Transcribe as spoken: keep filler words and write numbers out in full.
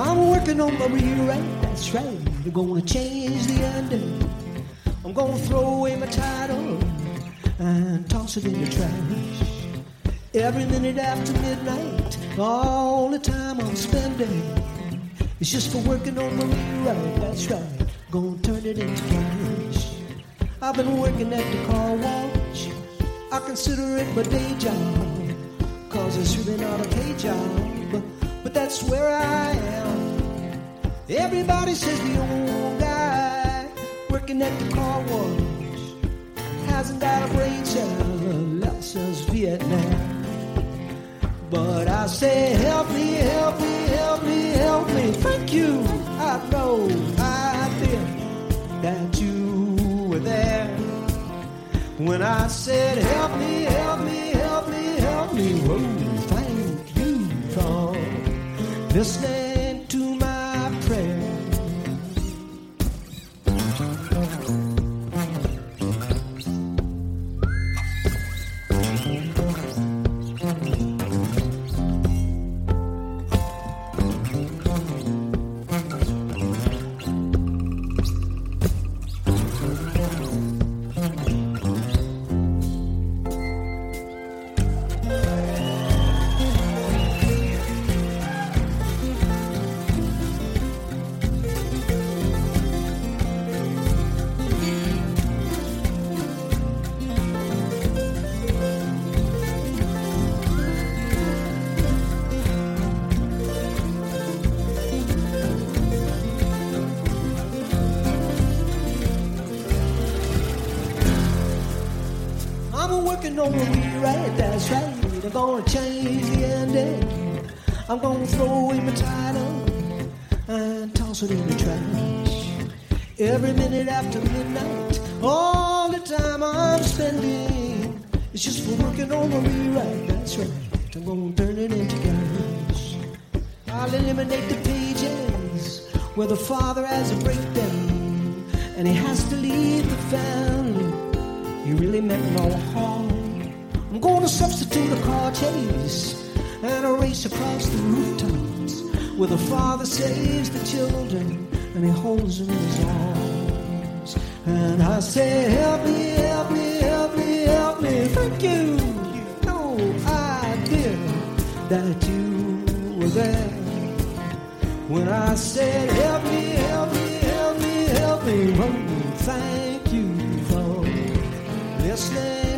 I'm working on my rewrite, that's right. I'm gonna change the ending. I'm gonna throw away my title and toss it in the trash. Every minute after midnight, all the time I'm spending, it's just for working on my rewrite, that's right. Gonna turn it into cash. I've been working at the car wash. I consider it my day job, cause it's really not a pay job, but, but that's where I am. Everybody says the old guy working at the car wash hasn't got a brain cell, else is Vietnam. But I say, help me, help me, help me, help me. Thank you. I know I feel that you were there when I said, help me, help me, help me, help me. Whoa, thank you for listening to my prayer. Working on the rewrite, that's right. I'm gonna change the ending. I'm gonna throw away my title and toss it in the trash. Every minute after midnight, all the time I'm spending, it's just for working on the rewrite, that's right. I'm gonna turn it into cash. I'll eliminate the pages where the father has a breakdown and he has to leave the family. You really meant no harm. I'm gonna substitute a car chase and a race across the rooftops where the father saves the children and he holds them in his arms. And I say, help me, help me, help me, help me. Thank you. You know I did that you were there when I said, help me, help me, help me, help me. Oh, thank you for listening.